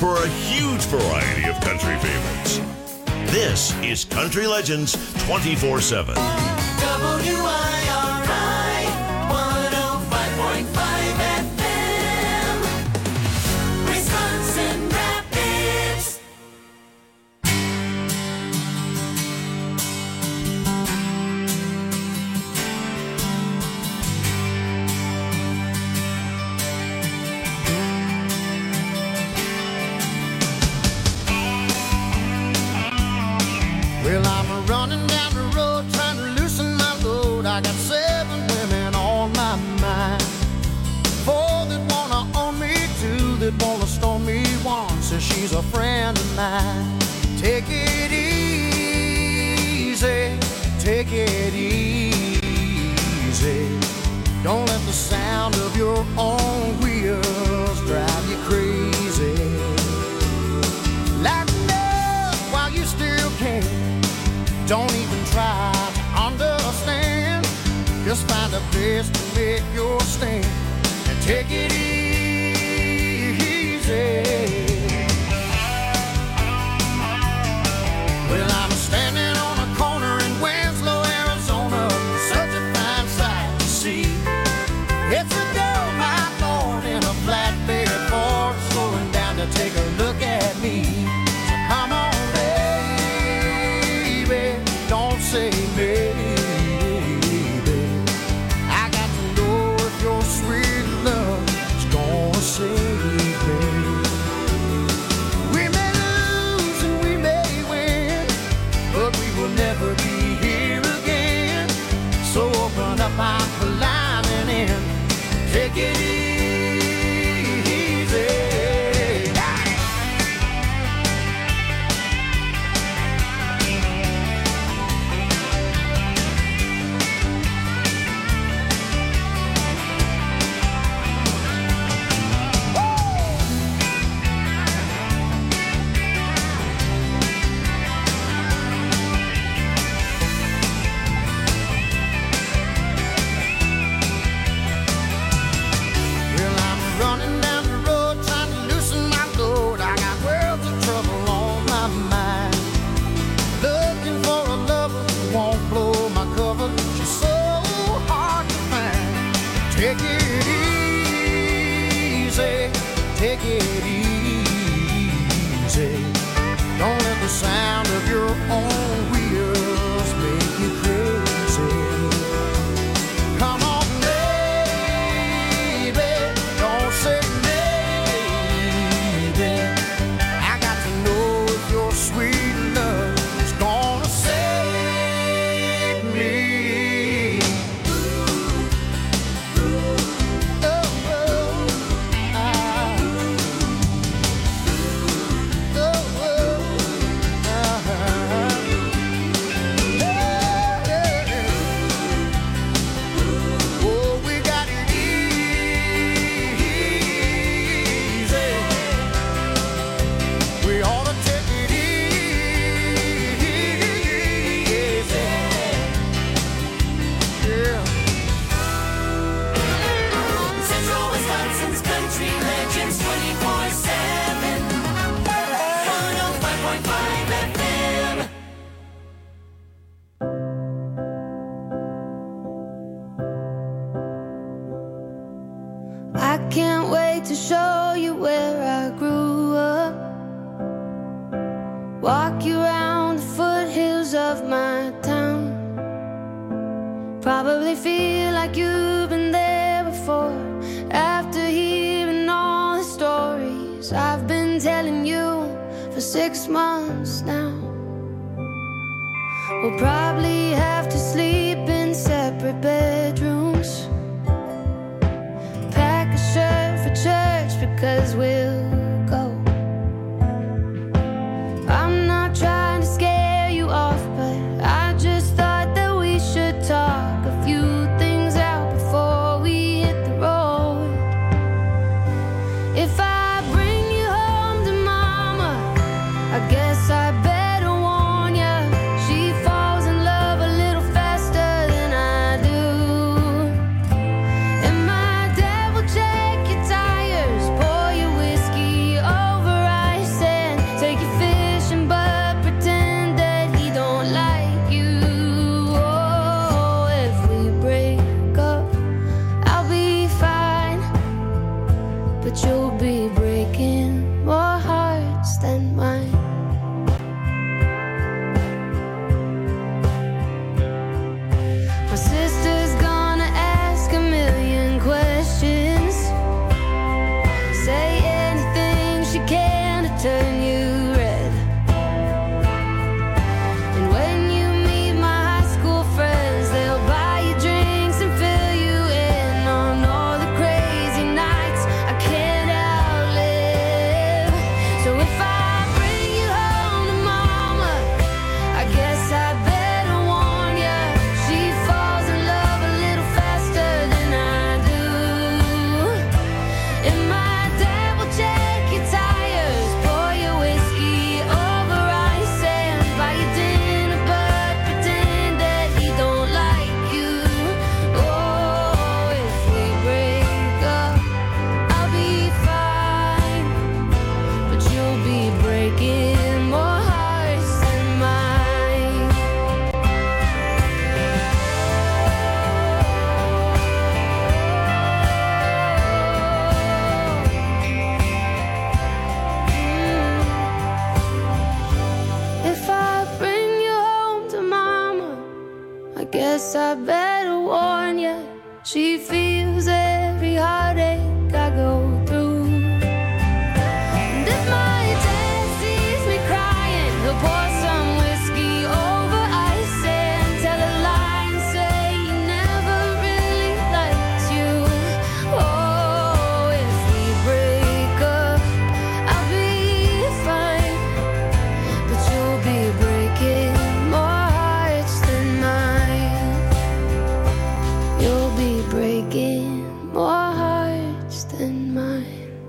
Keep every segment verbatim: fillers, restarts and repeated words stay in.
for a huge variety of country favorites. This is Country Legends twenty-four seven. W I R I one oh five point five F M, Wisconsin Rapids. Well, I'm running down the road trying to loosen my load. I got seven women on my mind. Four that wanna own me, two that wanna storm me. One says she's a friend of mine. Take it easy, take it easy. Don't let the sound of your own wheels drive you crazy. Lighten up while you still can. Don't even try to understand. Just find a place to make your stand and take it easy. Well, I'm standing on a corner in Winslow, Arizona. Such a fine sight to see. It's a girl, my Lord, in a flatbed Ford, slowing down to take a look at me. So come on, don't say maybe. I got to know if your sweet love is gonna save me. We may lose and we may win, but we will never be here again. So open up, I'm climbing in. Take it easy. Take it easy, take it easy. Don't let the sound of your own wheels make you crazy. Come on, baby, don't say maybe. I got to know if your sweet love is gonna save me. I can't wait to show you where I grew up. Walk you around the foothills of my town. Probably feel like you've been there before. After hearing all the stories I've been telling you for six months now. We'll probably have to sleep in separate bedrooms. Pack a shirt for church because we'll go. I'm not trying to scare you off, but I just thought that we should talk a few things out before we hit the road. If I bring you home to mama, I guess I better warn ya. She falls in love a little faster than I do. And my dad will check your tires, pour you whiskey guess I better warn ya. She feels every heartache I go through. And if my dad sees me crying, he'll pour some whiskey over ice and tell a lie and say he never really likes you. Oh, if we break up, I'll be fine, but you'll be breaking more hearts than mine. You'll be breaking more hearts than mine.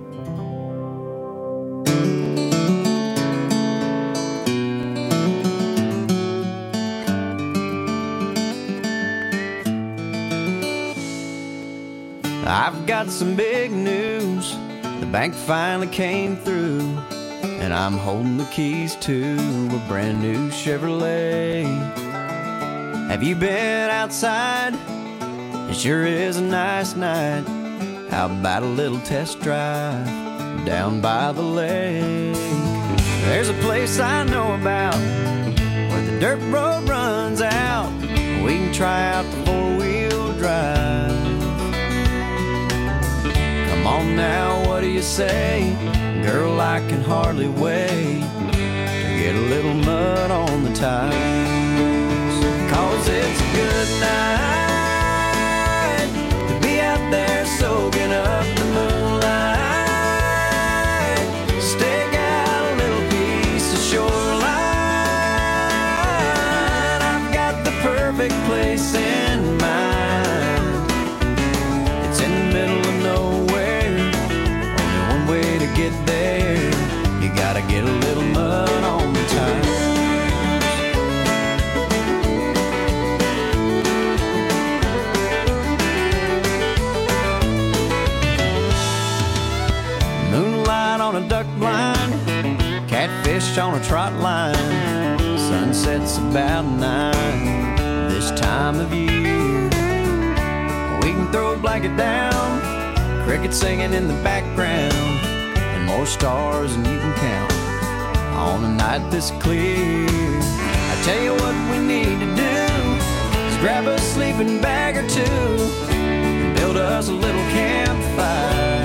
I've got some big news. The bank finally came through, and I'm holding the keys to a brand new Chevrolet. Have you been outside? It sure is a nice night. How about a little test drive down by the lake? There's a place I know about where the dirt road runs out. We can try out the four-wheel drive. Come on now, what do you say? Girl, I can hardly wait to get a little mud on the tires. Cause it's a good night to be out there soaking up the moonlight. Stake out a little piece of shoreline. I've got the perfect place in mind. It's in the middle of nowhere. Only one way to get there. You gotta get a little mud on the tires. Moonlight on a duck blind, catfish on a trot line. Sunset's about nine this time of year. We can throw a blanket down, crickets singing in the background, and more stars than you can count on a night this clear. I tell you what we need to do is grab a sleeping bag or two and build us a little campfire.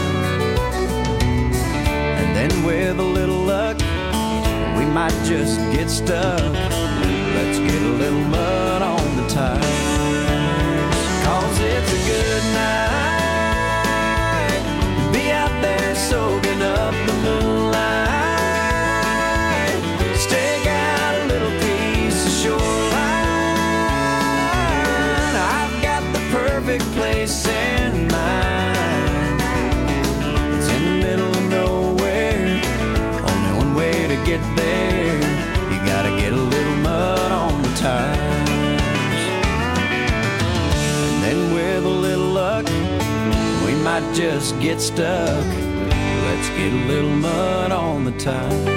And then with a little luck, we might just get stuck. Let's get a little mud on the tires. Cause it's a good night to be out there soaking up the moonlight. Stake out a little piece of shoreline. I've got the perfect place in mind. It's in the middle of nowhere. Only one way to get there. You gotta get a little mud on the tires. And then with a little luck, we might just get stuck. Let's get a little mud on the tires.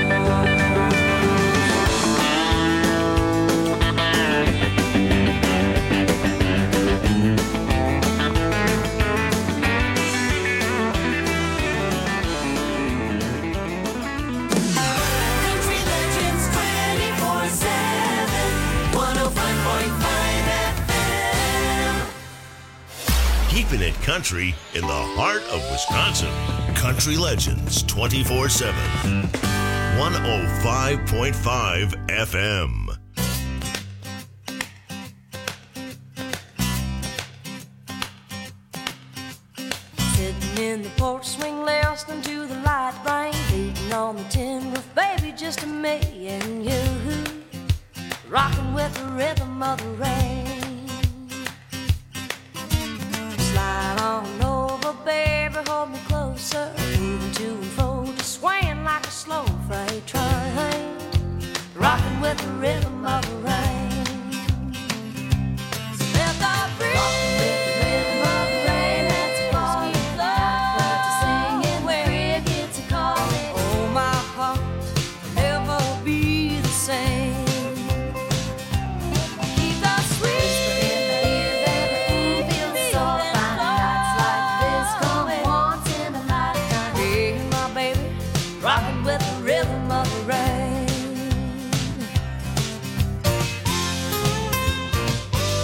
Country Legends twenty-four seven, one oh five point five F M. Keeping it country in the heart of Wisconsin. Country Legends twenty-four seven. one oh five point five F M. Sitting in the porch swing, listening to the light rain beating on the tin roof, baby, just me and you, rocking with the rhythm of the rain. Slide on over, baby, hold me closer, moving to and fro, just swaying like a slow freight train, rocking with the rhythm of the rain. So let the breeze rocking with the rhythm of the rain. Let's fall in love to singing crickets are calling. Oh, my heart will never be the same. Keep the sweet in the ear, baby, ooh, feels so fine. Nights like this come once in a lifetime. Hey, my baby, rocking with the rhythm of the rain.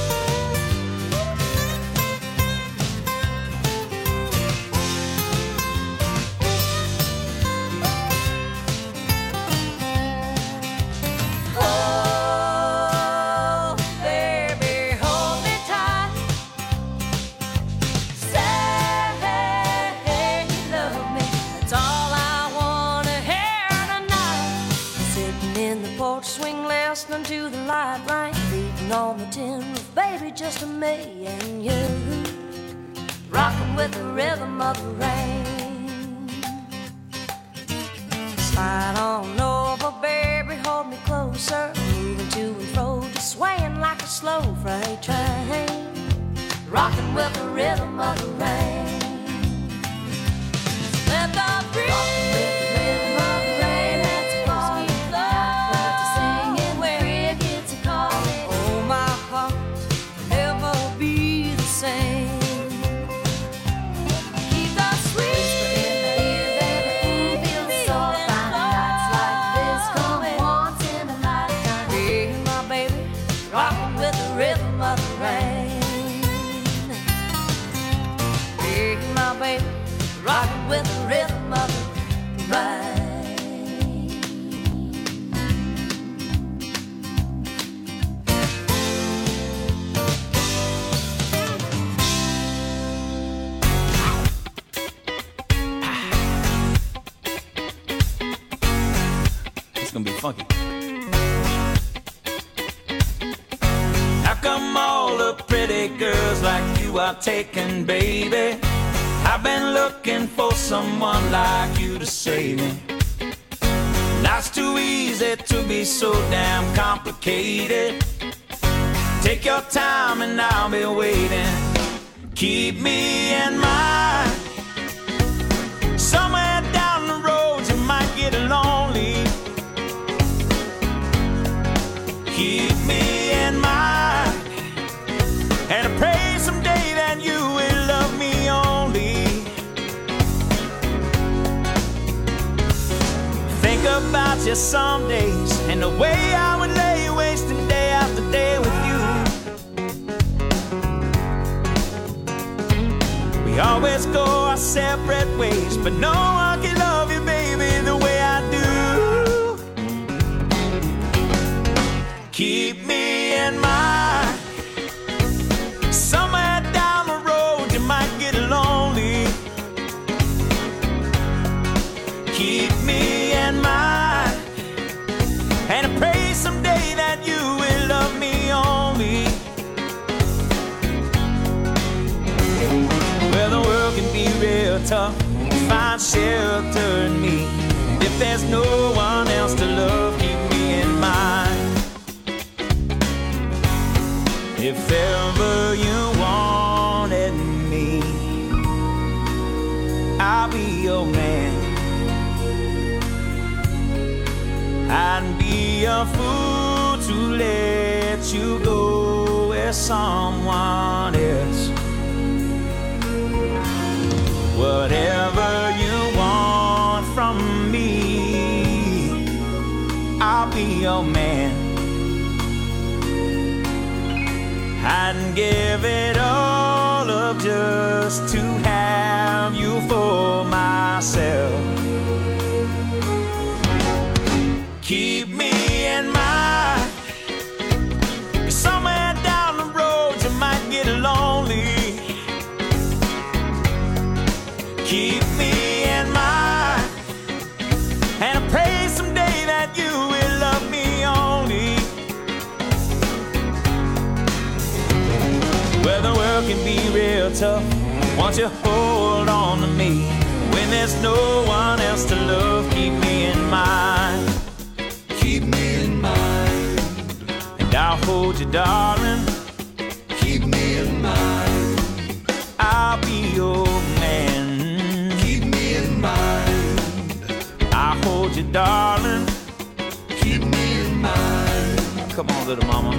listening to the light rain beating on the tin roof, baby, just a me and you, rocking with the rhythm of the rain. Slide on over, baby, hold me closer, moving to and fro, just swaying like a slow freight train, rocking with the rhythm of the rain. Let the breeze rockin' with the rhythm of the rain. It's gonna be funky. How come all the pretty girls like you are taken, baby? I've been looking for someone like you to save me. Life's too easy to be so damn complicated. Take your time and I'll be waiting. Keep me in mind. Somewhere down the road you might get lonely. Keep me in mind. And I pray someday that you will love me only. Think about you some days and the way I would lay wasting day after day with you. We always go our separate ways, but no one can love you, baby, the way I do. Keep me in mind. Somewhere down the road you might get lonely. Keep me in mind. And I pray someday that you will love me only. Well, the world can be real tough. Find shelter in me. If there's no one else to love, keep me in mind. If ever you wanted me, I'll be your man. I'd be a fool to let you go with someone else. Whatever you want from me, I'll be your man. I'd give it all up just to have you for myself. Keep me in mind. Somewhere down the road you might get lonely. Keep me in mind. And I pray someday that you will love me only. Well, the world can be real tough. Won't you hold on to me? When there's no one else to love, keep me in mind. Keep me in mind. And I'll hold you, darling. Keep me in mind. I'll be your man. Keep me in mind. I'll hold you, darling. Keep me in mind. Come on, little mama.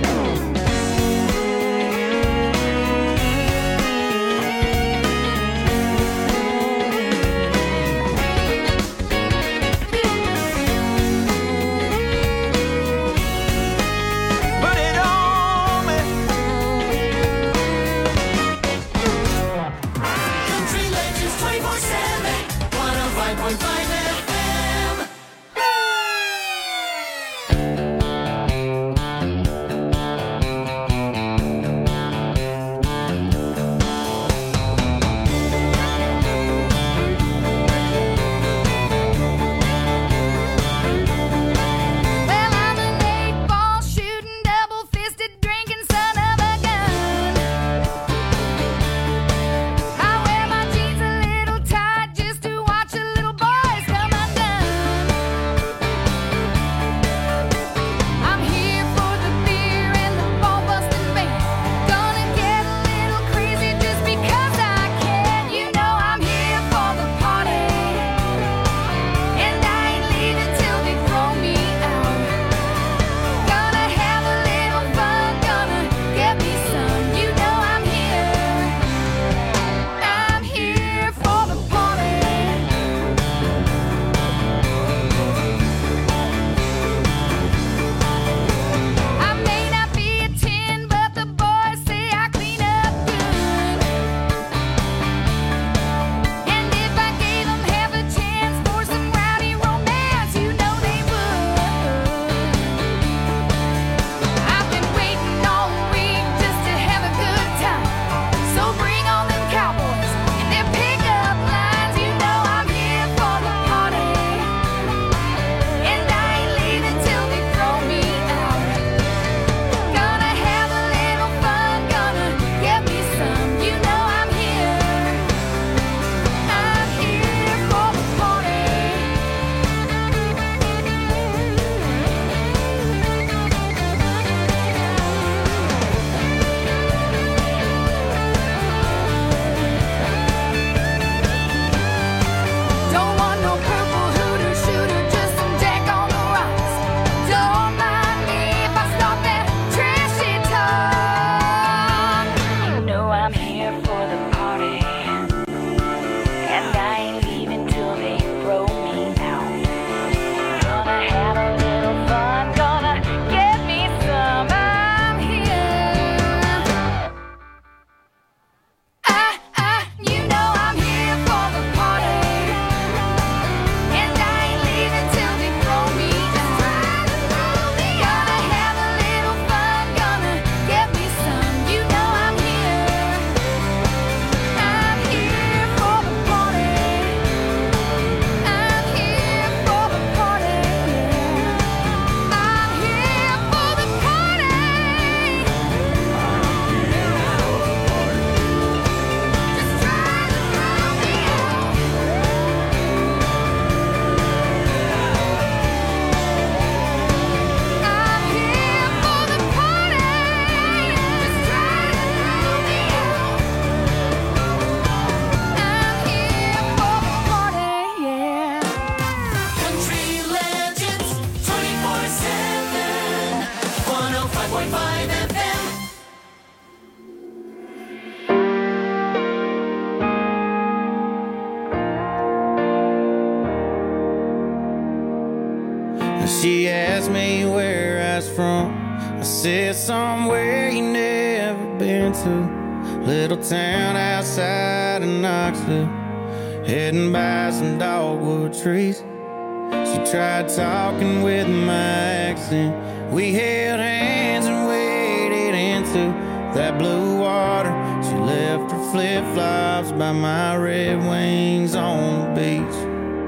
She asked me where I was from. I said somewhere you never been to. Little town outside of Knoxville, heading by some dogwood trees. She tried talking with my accent. We held hands and waded into that blue water. She left her flip-flops by my Red Wings on the beach.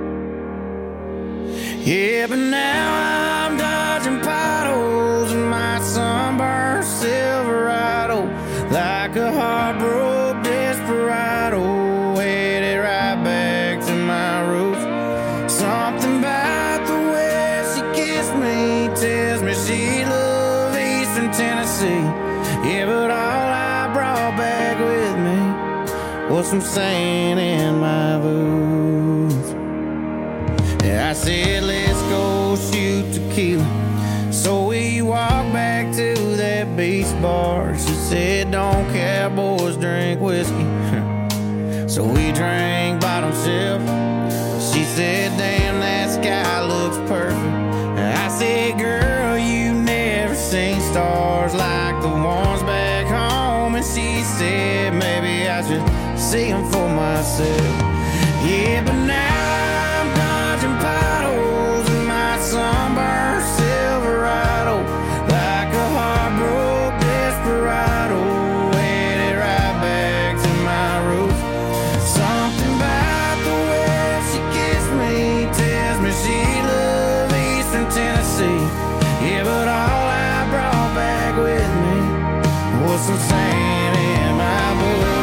Yeah, but now I'm dodging potholes in my sunburned Silverado, like a heartbroken desperado, headed right back to my roots. Something about the way she kissed me tells me she loved Eastern Tennessee. Yeah, but all I brought back with me was some sand in my boots. Yeah, I said, let's go shoot tequila. So we walked back to that beach bar. She said, don't cowboys drink whiskey. So we drank bottom shelf. She said, damn, that sky looks perfect. I said, girl, you never seen stars like the ones back home. And she said, maybe I should see them for myself. Yeah, but now I'm dodging potholes in my sunburned Silverado, like a heartbroken desperado, headed right back to my roots. Something about the way she kissed me tells me she loved Eastern Tennessee. Yeah, but all I brought back with me was some sand in my boots.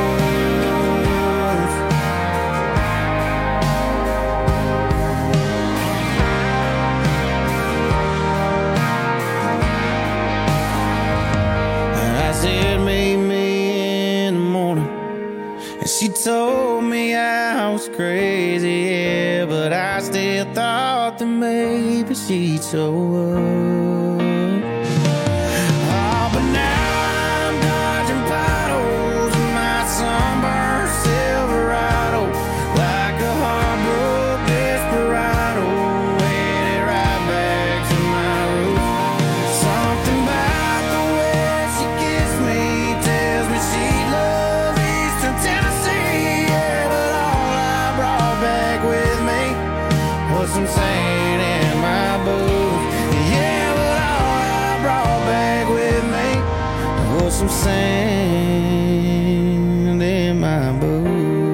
I said, meet me in the morning. And she told me I was crazy, yeah, but I still thought that maybe she'd show up. Oh, but now I'm dodging potholes in my sunburned Silverado, like a heartbroken desperado, headed right back to my roots. Something about the way she kissed me tells me she loved Eastern Tennessee. Yeah, but all I brought back with me was some sand in my boots. Yeah, but all I brought back with me was some sand in my boots.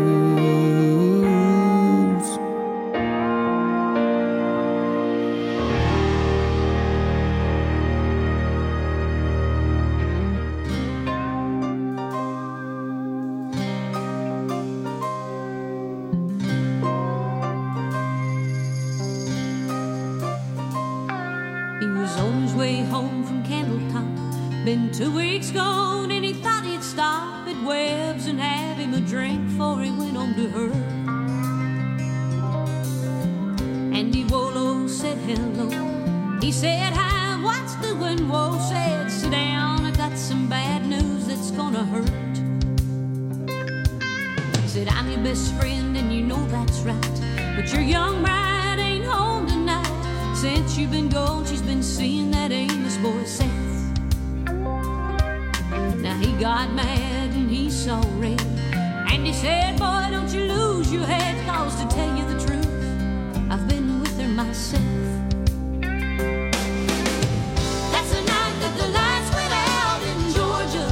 He was on his way home from Candletop. Been two weeks gone and he thought he'd stop at Webb's and have him a drink before he went on to her. Andy Wolo said hello. He said hi, what's doing? Whoa, said sit down, I got some bad news that's gonna hurt. He said I'm your best friend and you know that's right, but your young bride ain't home tonight. Since you've been gone, she's been seeing that Amos boy Seth. Now he got mad and he saw red, and he said, boy, don't you lose your head, cause to tell you the truth, I've been with her myself. That's the night that the lights went out in Georgia.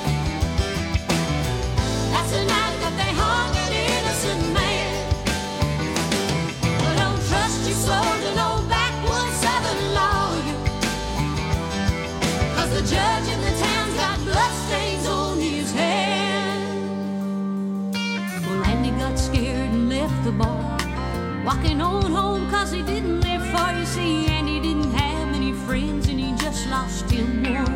That's the night that they hung an innocent man. But don't trust your soul to no backwoods southern lawyer, cause the judge in the town's got bloodstains on his hand. Well, Andy got scared and left the bar, walking on home cause he didn't live far. You see, Andy didn't have many friends and he just lost him one.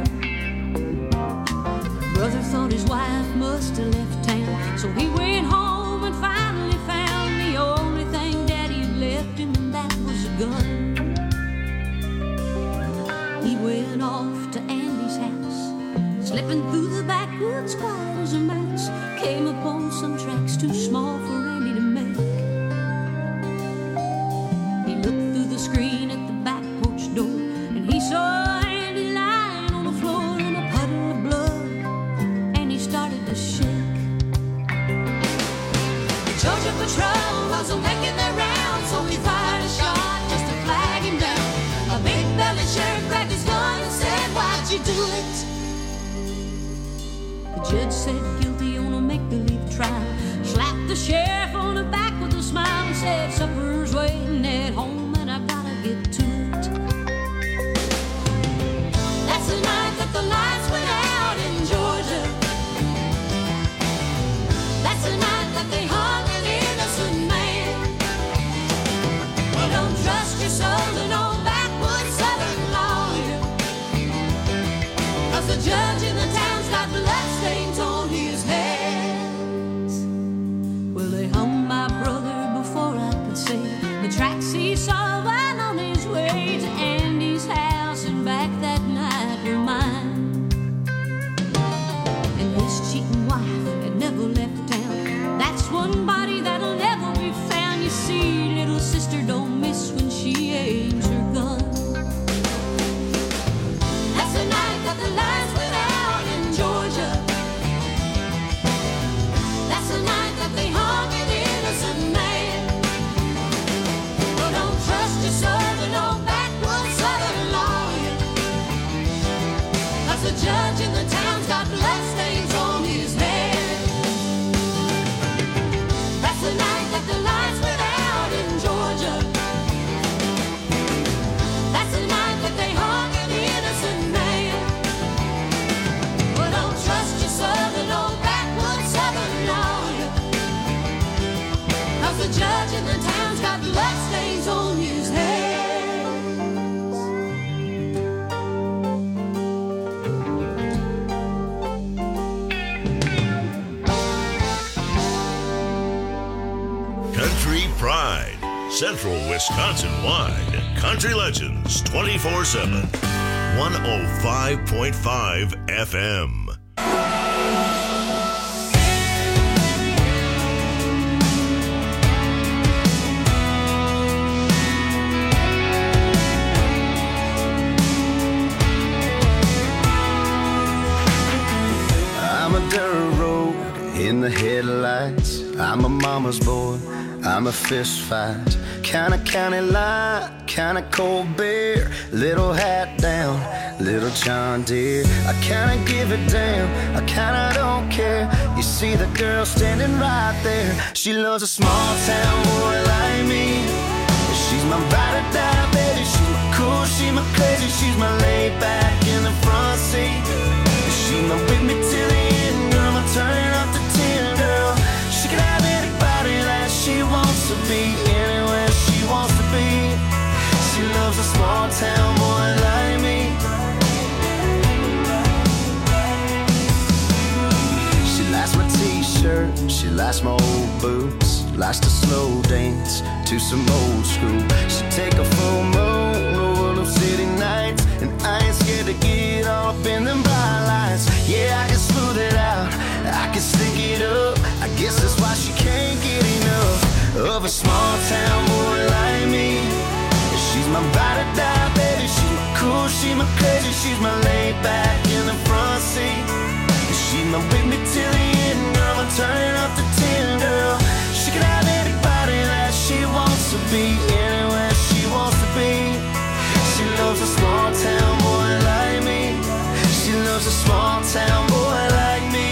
Brother thought his wife must have left town, so he went home and finally found the only thing Daddy had left him, and that was a gun. He went off to Andy's house, slipping through the backwoods quiet as a mouse, came upon some tracks too small for Andy to make. Judge said guilty on a make-believe trial. Slapped the sheriff on the back with a smile and said, supper's waiting at home and I gotta get to it. That's the night that the lights went out in Georgia. That's the night that they hung an innocent man. Well, don't trust your soul to no backwoods southern lawyer, 'cause the judge in the town's got bloodstains on his hands. Well, they hung my brother before I could see the tracks he saw while on his way to Andy's house, and back that night were mine. And his cheating wife had never left town. That's one body that'll never be found. You see, little sister don't miss when she aims her gun. That's the night that the lights went out in Georgia. That's the night that they hung an innocent man. Well, don't trust your soul to no backwoods southern lawyer, 'cause the judge in the town's got bloodstains on his hands. That's the night that the lights went out in Georgia. That's the night that they hung an innocent man. Well, don't trust your soul to no backwoods southern lawyer, 'cause the judge in the town's got bloodstains on his hands. Country Pride, Central Wisconsin wide. Country Legends twenty-four seven. one oh five point five F M. I'm a dirt road in the headlights. I'm a mama's boy. I'm a fist fight. Kinda county line, kinda cold beer. Little hat down, little John Deere. I kinda give a damn, I kinda don't care. You see the girl standing right there. She loves a small town boy like me. She's my ride or die baby. She's my cool, she's my crazy. She's my laid back in the front seat. She's my with me till the end, girl. I'm turning up the ten, girl. She can have anybody that she wants to be, anywhere she wants to be. She loves a small town boy like me. She likes my t-shirt, she likes my old boots, likes to slow dance to some old school. She take a full moon over them city nights, and I ain't scared to get all up in them bright lights. Yeah, I can smooth it out, I can stick it up. I guess that's why she can't get enough of a small town boy like me. She's my ride or die baby. She's my cool, she's my crazy. She's my laid back in the front seat. She's my with me till the end, girl. I'm turning up the ten, girl. She can have anybody that she wants to be, anywhere she wants to be. She loves a small town boy like me. She loves a small town boy like me.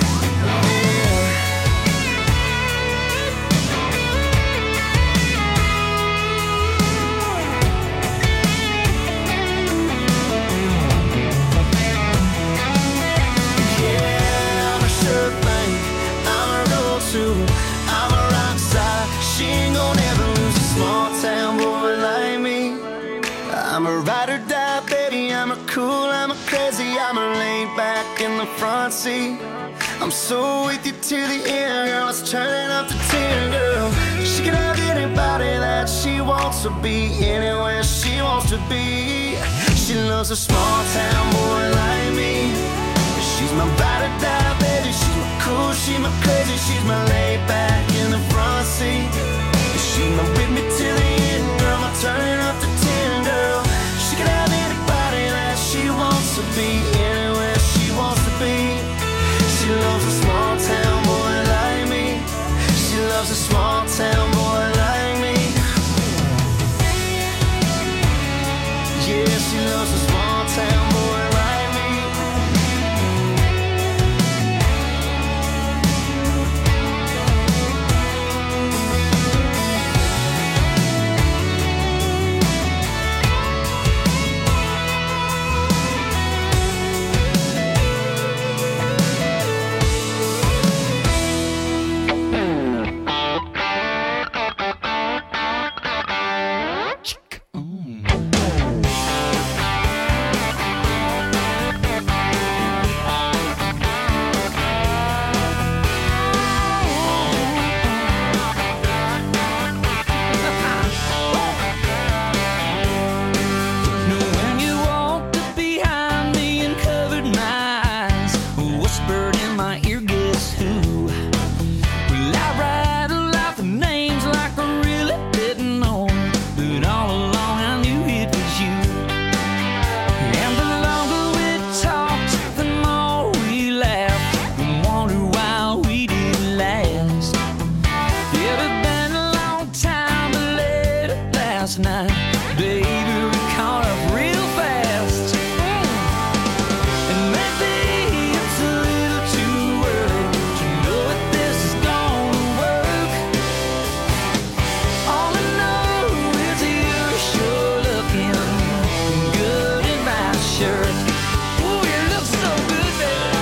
I'm a rock star, she ain't gonna ever lose a small town boy like me. I'm a ride or die baby, I'm a cool, I'm a crazy, I'm a laid back in the front seat. I'm so with you to the end, girl, it's turning up the ten, girl. She can have anybody that she wants to be, anywhere she wants to be. She loves a small town boy like me. She's my ride or die baby, she's my cool, she's my crazy, she's my laid back in the front seat. She's my with me till the end, girl, I'm turning up the ten, girl. She can have anybody that she wants to be, anywhere she wants to be. She loves a small town boy like me. She loves a small town boy like me. Yeah, she loves a small town boy like me. Baby, we caught up real fast. And maybe it's a little too early to know if this is gonna work. All I know is you're sure looking good in my shirt. Ooh, you look so good, baby.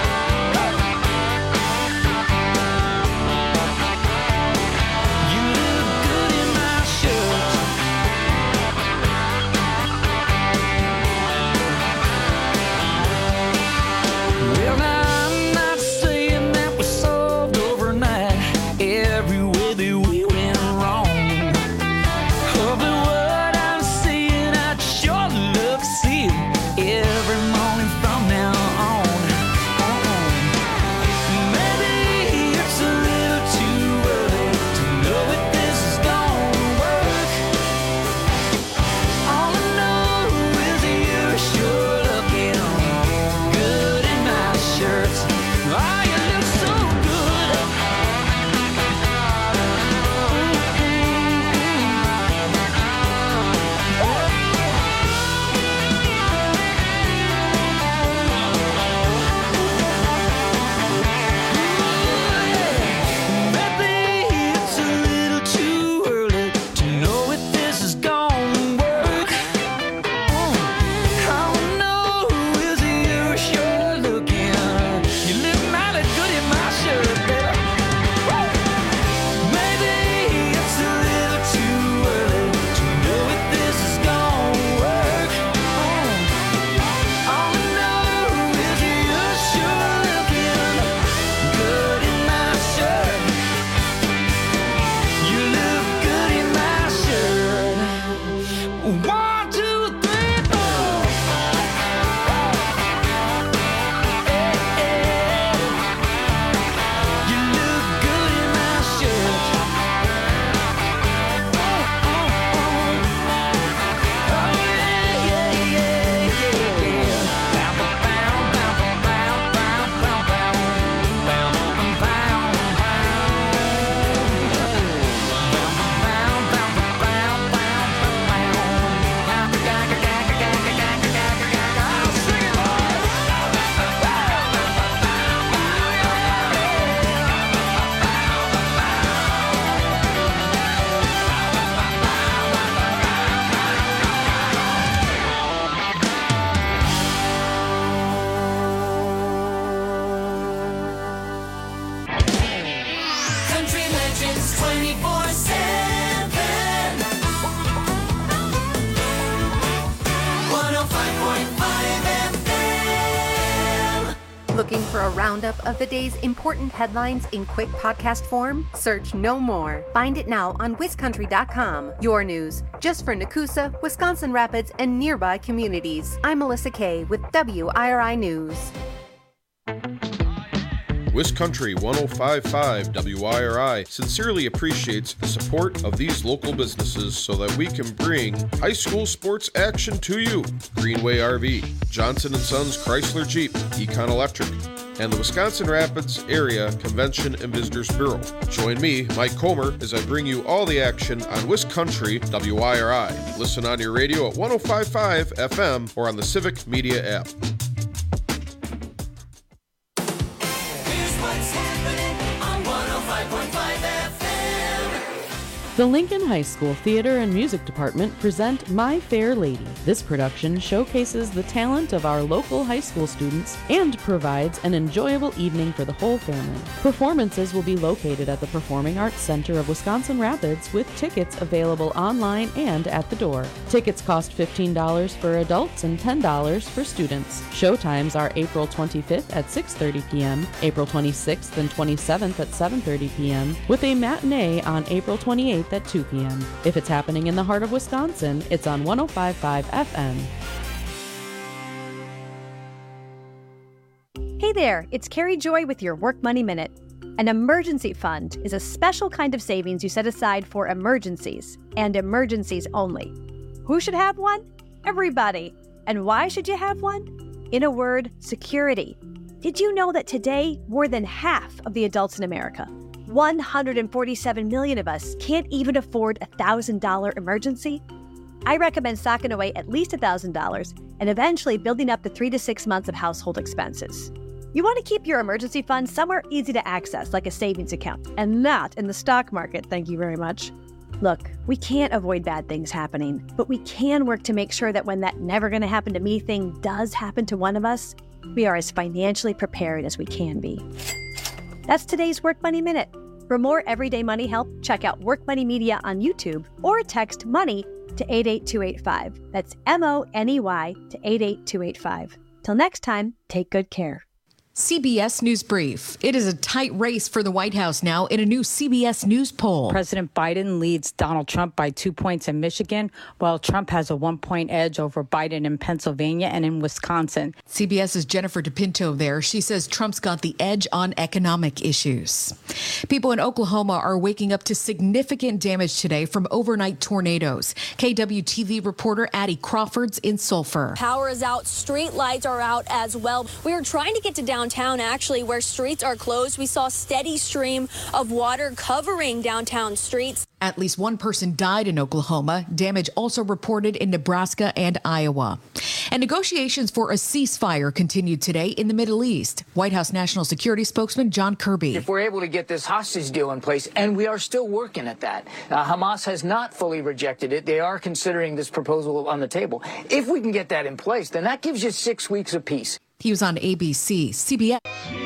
You look good in my shirt. Well, now I'm not saying that we solved overnight every way that we went wrong. Oh, but what I'm seeing, I'd sure love to see it every morning from now on. Maybe it's a little too early to know if this is gonna work. All I know is you're sure looking good in my shirt. Oh, you look so good. Maybe it's a little too early to know if this is gonna work. All I know is you're sure looking. You look mighty good in my shirt, baby. Maybe it's a little too early to know if this is gonna work. All I know is you're sure looking good in my shirt. You look good in my shirt. One, two, three, four. Hey, hey. You look good in my shirt. Oh, oh, oh. Oh, yeah, yeah, yeah, yeah. Bow, bow, bow, bow, bow, bow, bow, bow, bow, bow, Country Legends twenty-four seven. one oh five point five F M. Looking for a roundup of the day's important headlines in quick podcast form? Search No More. Find it now on Wiscountry dot com. Your news, just for Nakusa, Wisconsin Rapids, and nearby communities. I'm Melissa Kay with W I R I News. Wiscountry one oh five point five W I R I sincerely appreciates the support of these local businesses so that we can bring high school sports action to you. Greenway R V, Johnson and Sons Chrysler Jeep, Econ Electric, and the Wisconsin Rapids Area Convention and Visitors Bureau. Join me, Mike Comer, as I bring you all the action on Wiscountry W I R I. Listen on your radio at one oh five point five F M or on the Civic Media app. Here's what's happening on one oh five point five F M. The Lincoln High School Theater and Music Department present My Fair Lady. This production showcases the talent of our local high school students and provides an enjoyable evening for the whole family. Performances will be located at the Performing Arts Center of Wisconsin Rapids with tickets available online and at the door. Tickets cost fifteen dollars for adults and ten dollars for students. Showtimes are April twenty-fifth at six thirty p.m., April twenty-sixth and twenty-seventh at seven thirty p.m., with a matinee on April twenty-eighth at two p.m. If it's happening in the heart of Wisconsin, it's on one oh five point five F M. Hey there, it's Carrie Joy with your Work Money Minute. An emergency fund is a special kind of savings you set aside for emergencies, and emergencies only. Who should have one? Everybody. And why should you have one? In a word, security. Did you know that today, more than half of the adults in America, one hundred forty-seven million of us, can't even afford a one thousand dollars emergency? I recommend socking away at least one thousand dollars and eventually building up to three to six months of household expenses. You want to keep your emergency fund somewhere easy to access, like a savings account, and not in the stock market, thank you very much. Look, we can't avoid bad things happening, but we can work to make sure that when that never gonna happen to me thing does happen to one of us, we are as financially prepared as we can be. That's today's Work Money Minute. For more everyday money help, check out Work Money Media on YouTube or text MONEY to eight eight two eight five. That's M O N E Y to eight eight two eight five. Till next time, take good care. C B S News Brief. It is a tight race for the White House now in a new C B S News poll. President Biden leads Donald Trump by two points in Michigan, while Trump has a one-point edge over Biden in Pennsylvania and in Wisconsin. CBS's Jennifer DePinto there. She says Trump's got the edge on economic issues. People in Oklahoma are waking up to significant damage today from overnight tornadoes. K W T V reporter Addie Crawford's in Sulphur. Power is out. Street lights are out as well. We are trying to get to downtown. Downtown, actually, where streets are closed. We saw a steady stream of water covering downtown streets. At least one person died in Oklahoma. Damage also reported in Nebraska and Iowa. And negotiations for a ceasefire continued today in the Middle East. White House National Security spokesman John Kirby. If we're able to get this hostage deal in place, and we are still working at that, uh, Hamas has not fully rejected it. They are considering this proposal on the table. If we can get that in place, then that gives you six weeks of peace. He was on A B C, C B S.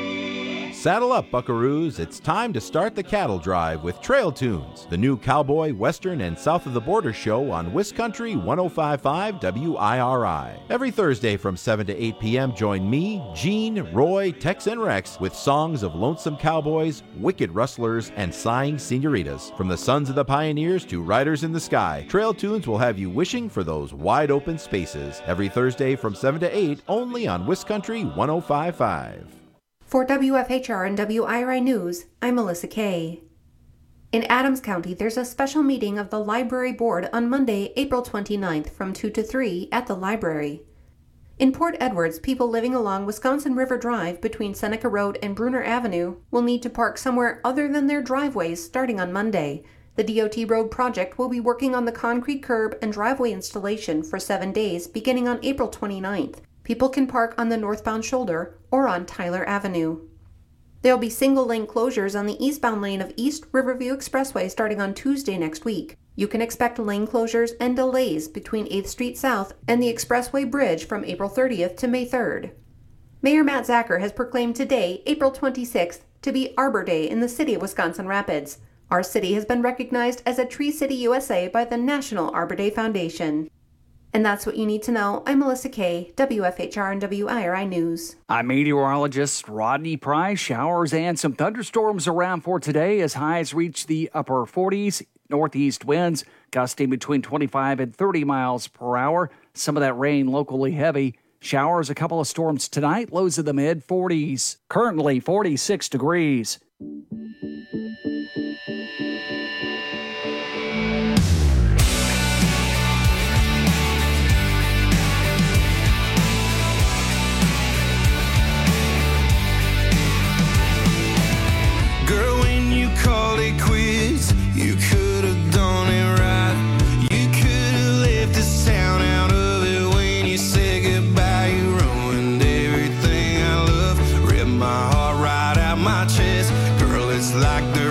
Saddle up, buckaroos. It's time to start the cattle drive with Trail Tunes, the new cowboy, western, and south of the border show on Wiscountry one oh five point five W I R I. Every Thursday from seven to eight p.m., join me, Gene, Roy, Tex, and Rex with songs of lonesome cowboys, wicked rustlers, and sighing senoritas. From the sons of the pioneers to riders in the sky, Trail Tunes will have you wishing for those wide open spaces. Every Thursday from seven to eight, only on Wiscountry one oh five point five. For W F H R and W I R I News, I'm Melissa Kay. In Adams County, there's a special meeting of the Library Board on Monday, April twenty-ninth from two to three at the library. In Port Edwards, people living along Wisconsin River Drive between Seneca Road and Bruner Avenue will need to park somewhere other than their driveways starting on Monday. The D O T road project will be working on the concrete curb and driveway installation for seven days beginning on April twenty-ninth. People can park on the northbound shoulder or on Tyler Avenue. There will be single-lane closures on the eastbound lane of East Riverview Expressway starting on Tuesday next week. You can expect lane closures and delays between eighth Street South and the Expressway Bridge from April thirtieth to May third. Mayor Matt Zacher has proclaimed today, April twenty-sixth, to be Arbor Day in the city of Wisconsin Rapids. Our city has been recognized as a Tree City U S A by the National Arbor Day Foundation. And that's what you need to know. I'm Melissa Kay, W F H R and W I R I News. I'm meteorologist Rodney Price. Showers and some thunderstorms around for today as highs reach the upper forties. Northeast winds gusting between twenty-five and thirty miles per hour. Some of that rain locally heavy. Showers, a couple of storms tonight. Lows in the mid forties. Currently forty-six degrees. Called it quits. You could have done it right. You could have left this town out of it when you said goodbye. You ruined everything I love. Ripped my heart right out my chest. Girl, it's like the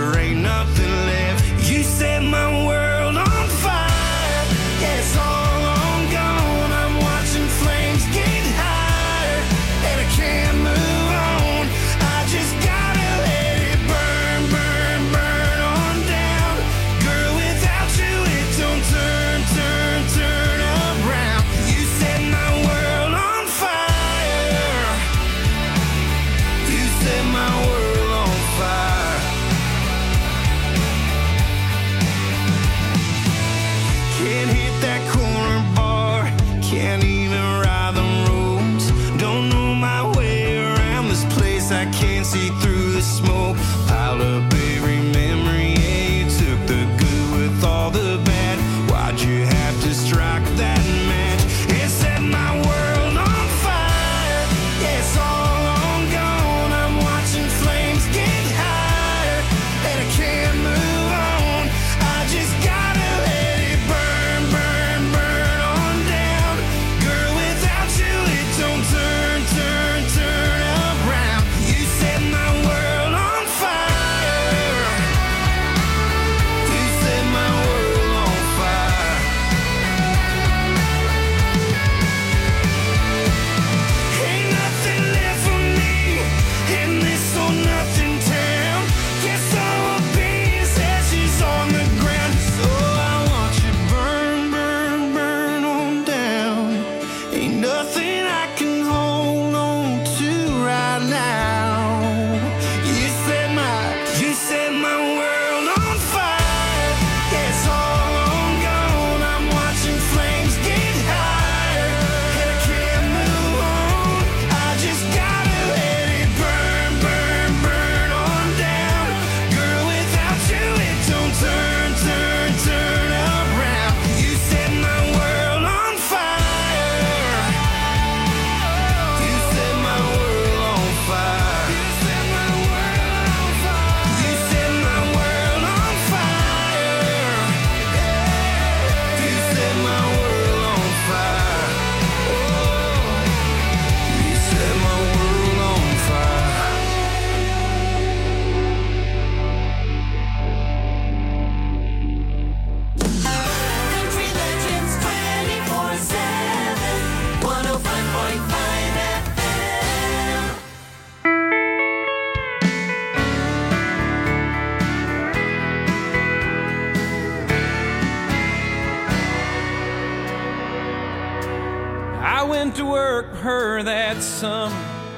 I went to work for her that summer,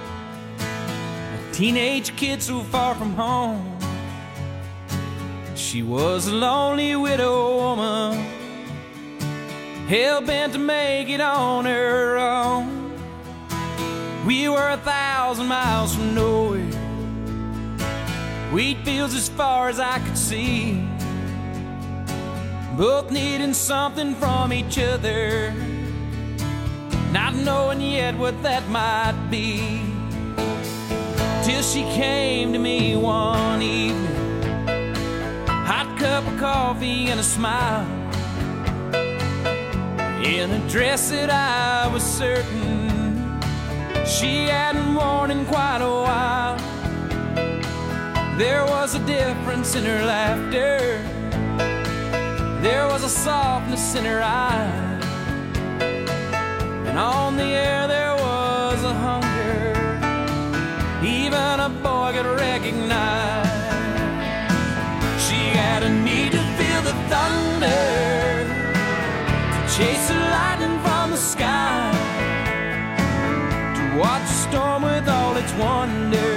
a teenage kid so far from home. She was a lonely widow woman, hell-bent to make it on her own. We were a thousand miles from nowhere, wheat fields as far as I could see, both needing something from each other, not knowing yet what that might be. Till she came to me one evening, hot cup of coffee and a smile, in a dress that I was certain she hadn't worn in quite a while. There was a difference in her laughter, there was a softness in her eyes, and on the air there was a hunger even a boy could recognize. She had a need to feel the thunder, to chase the lightning from the sky, to watch the storm with all its wonder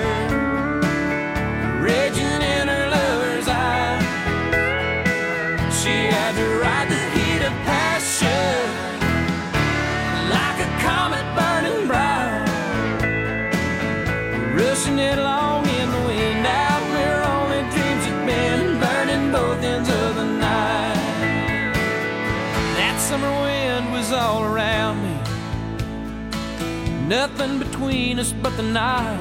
raging in her lover's eye. She had to ride the heat of passion like a comet burning bright, rushing it along in the wind out where only dreams had been, burning both ends of the night. That summer wind was all around me, nothing between us but the night.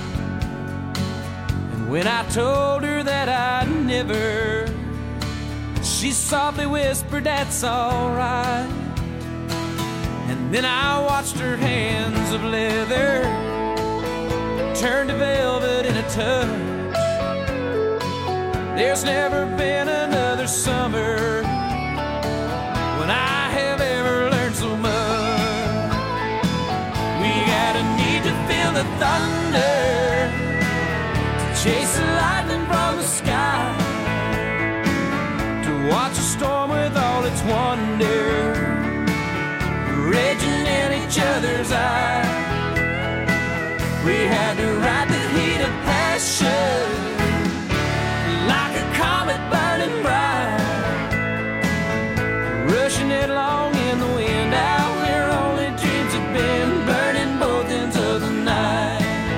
And when I told her that I'd never, she softly whispered, "That's alright." And then I watched her hands of leather turn to velvet in a touch. There's never been another summer when I have ever learned so much. We had a need to feel the thunder, to chase the lightning from the sky, to watch a storm with all its wonder raging in each other's eyes. We had to ride the heat of passion like a comet burning bright, rushing it along in the wind out where only dreams had been, burning both ends of the night.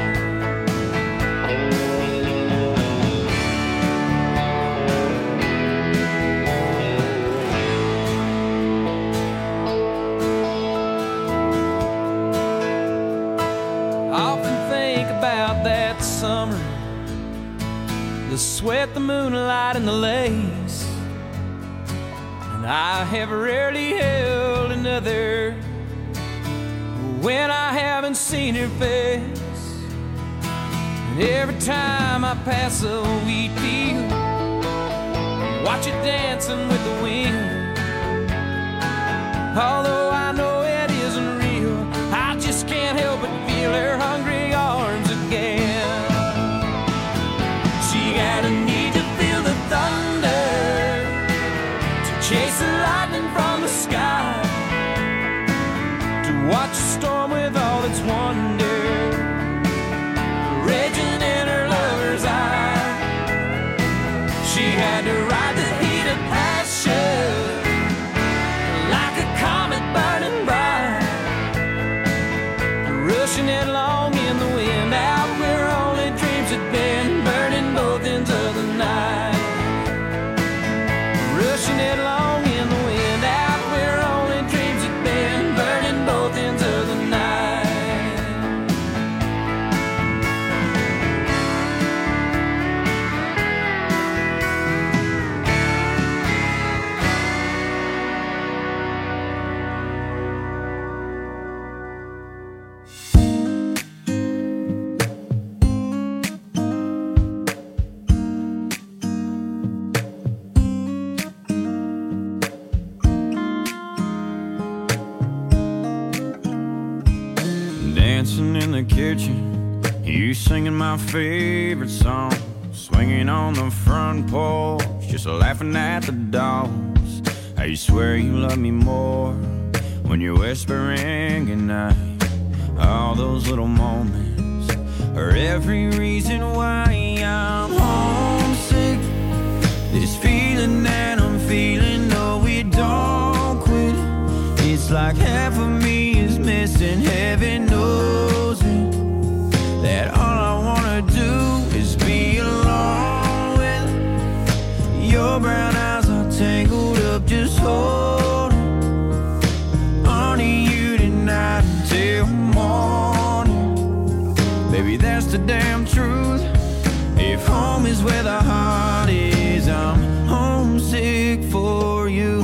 Summer, the sweat, the moonlight, and the lace, and I have rarely held another when I haven't seen her face. And every time I pass a wheat field, watch it dancing with the wind, although I know it isn't real, I just can't help but feel her hungry arms again. She had a need to feel the thunder, to chase the lightning from the sky, to watch a storm with all its wonder raging in her lover's eye. She had to ride the heat of passion like a comet burning bright, rushing it along in the wind out where only dreams had been, burning both ends of the night, rushing it along in the wind out where only dreams had been, burning both ends of the night. Dancing in the kitchen, you singing my favorite song, swinging on the front porch, just laughing at the dogs. I swear you love me more when you're whispering goodnight. All those little moments are every reason why I'm homesick. This feeling that I'm feeling, no, it don't quit. It's like half of me is missing, heaven knows it. That all I wanna do is be alone with your brown eyes all tangled up, just holding on to you tonight until morning. Baby, that's the damn truth. If home is where the heart is, I'm homesick for you.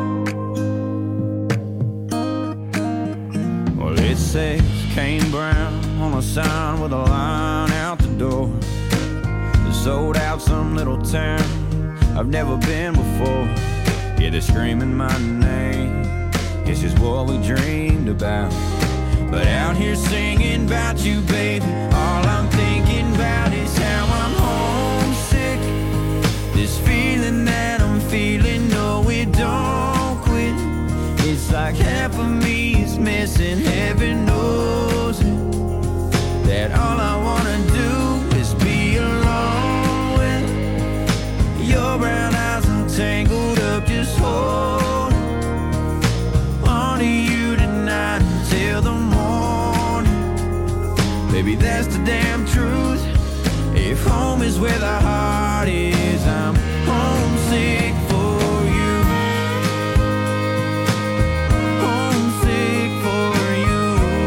Well, it says Kane Brown on a sign with a line out the door. Sold out some little town I've never been before. Yeah, they're screaming my name. It's just what we dreamed about. But out here singing about you, baby, all I'm thinking about is how I'm homesick. This feeling that I'm feeling, no, it don't quit. It's like half of me is missing, heaven knows it. That all I wanna do is be alone with your brown eyes all tangled up, just hold on to you tonight until the morning. Baby, that's the damn truth. If home is where the heart is, I'm homesick for you. Homesick for you.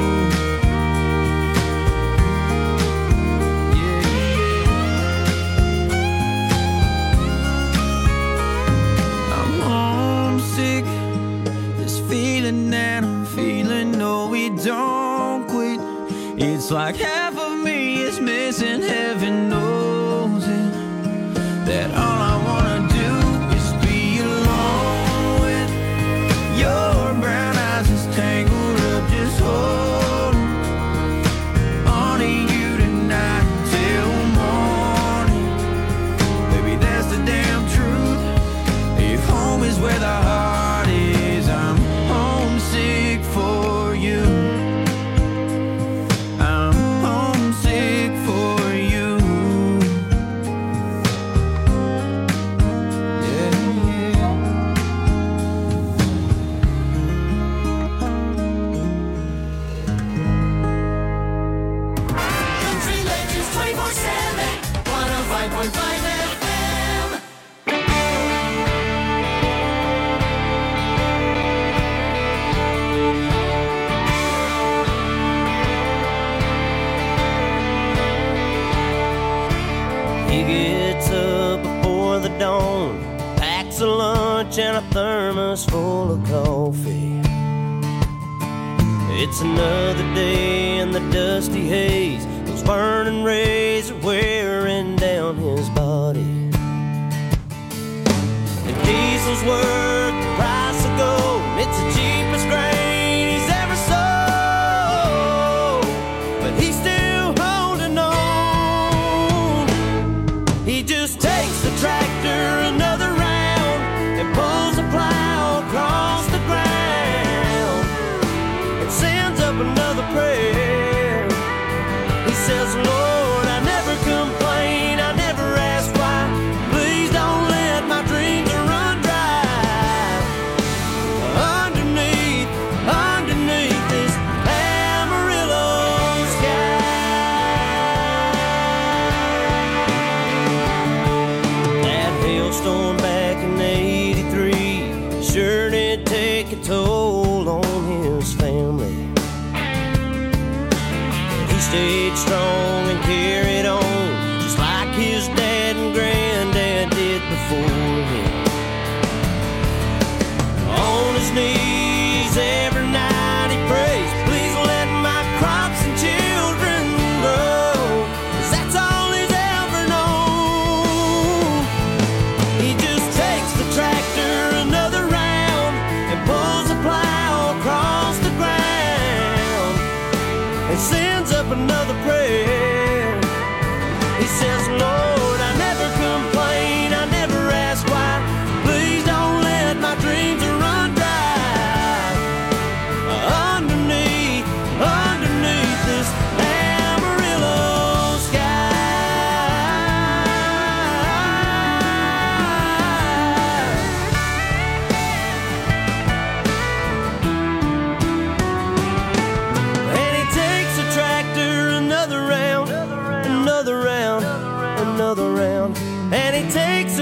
Yeah, yeah. I'm homesick. This feeling that I'm feeling, no, it don't quit. It's like half of me is missing, heaven knows it. That all I wanna do is be alone with your brown eyes just tangled up, just holding on to you tonight till morning. Baby, that's the damn truth. If home is where the heart is, I'm homesick for you. I'm homesick for you. Yeah, yeah. Country Legends twenty-four seven, one oh five point five F M. He gets up before the dawn, packs a lunch and a thermos full of coffee. It's another day in the dusty haze. Those burning rays are wearing down his body. And diesel's worth the price of gold. It's the cheapest grain he's ever sold, but he's still holding on. He just takes the tractor another round and pulls the plow across the ground and sends up another prayer. He says, Lord, I never complain, I never ask why. Please don't let my dreams run dry. Underneath, underneath this Amarillo sky. That hailstorm back in eighty-three sure did take a toll on his family. But he stayed strong and carried on, just like his dad and granddad did before him. On his knees every night he prays, please let my crops and children grow, 'cause that's all he's ever known. He just takes the tractor another round and pulls the plow across the ground and sends up another prayer.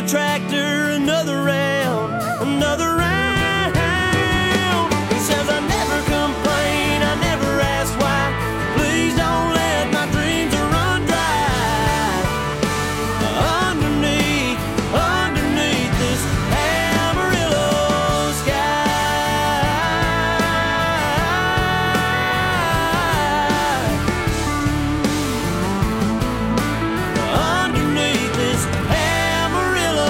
tractor, another round, another round. He says, I never complain, I never ask why. Please don't let my dreams run dry. Underneath, underneath this Amarillo sky. Underneath this Amarillo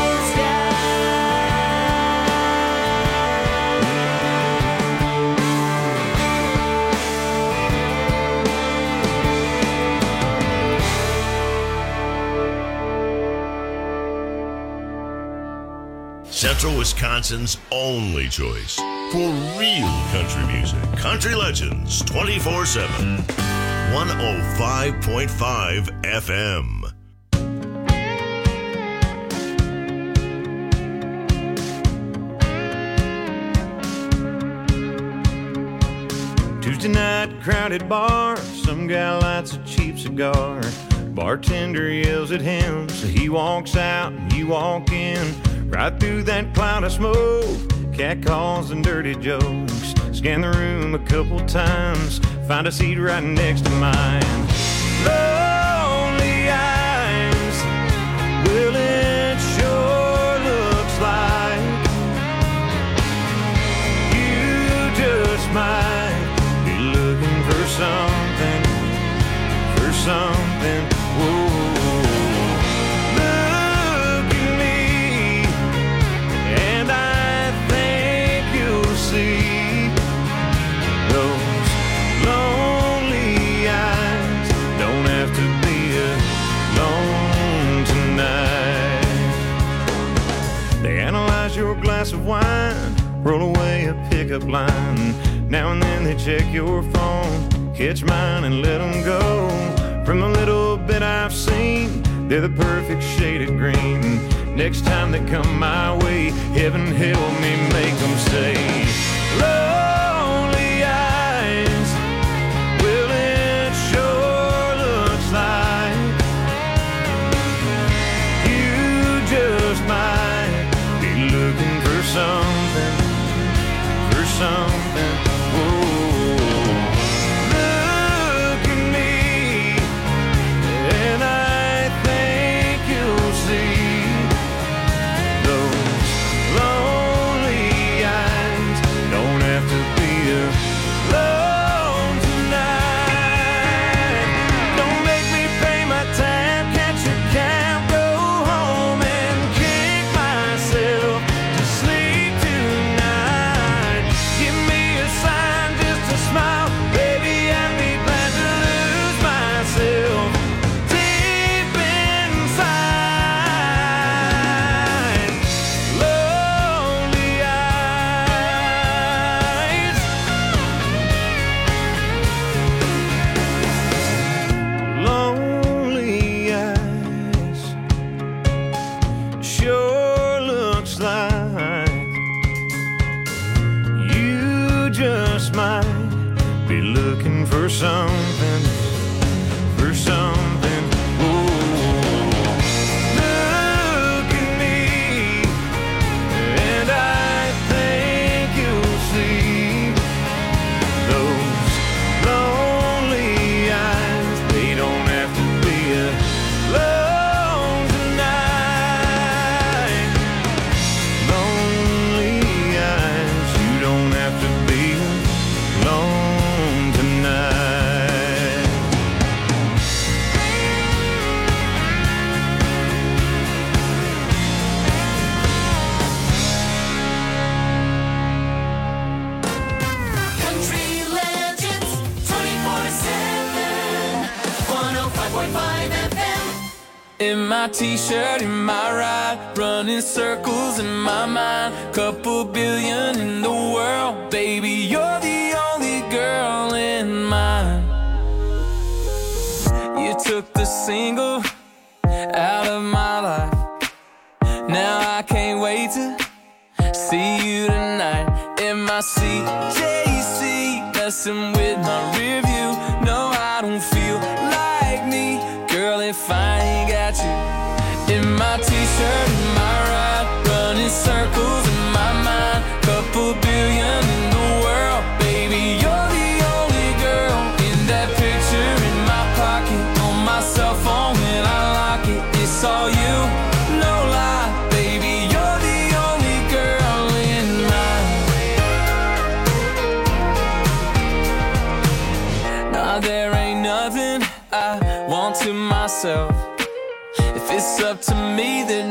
Central Wisconsin's only choice for real country music. Country Legends twenty-four seven. one oh five point five F M. Tuesday night, crowded bar. Some guy lights a cheap cigar. Bartender yells at him, so he walks out and you walk in. Right through that cloud of smoke, cat calls and dirty jokes. Scan the room a couple times, find a seat right next to mine. Lonely eyes, well it sure looks like you just might be looking for something, for something. Whoa. Look at me, and I think you'll see those lonely eyes don't have to be alone tonight. They analyze your glass of wine, roll away a pickup line. Now and then they check your phone, catch mine and let them go. From the little bit I've seen, they're the perfect shade of green. Next time they come my way, heaven help me make them say, lonely eyes, well it sure looks like you just might be looking for something, for something. Something, for something. Whoa. Look at me, and I think you'll see those lonely eyes. They don't have to be alone tonight. Lonely eyes, you don't have to be alone tonight. In my t-shirt, in my ride, running circles in my mind. Couple billion in the world, baby, you're the only girl in mine. You took the single out of my life. Now I can't wait to see you tonight. In my C J C, messing with my rear view. No, I don't feel like me, girl, if I ain't got you. In my t-shirt, myself. If it's up to me, then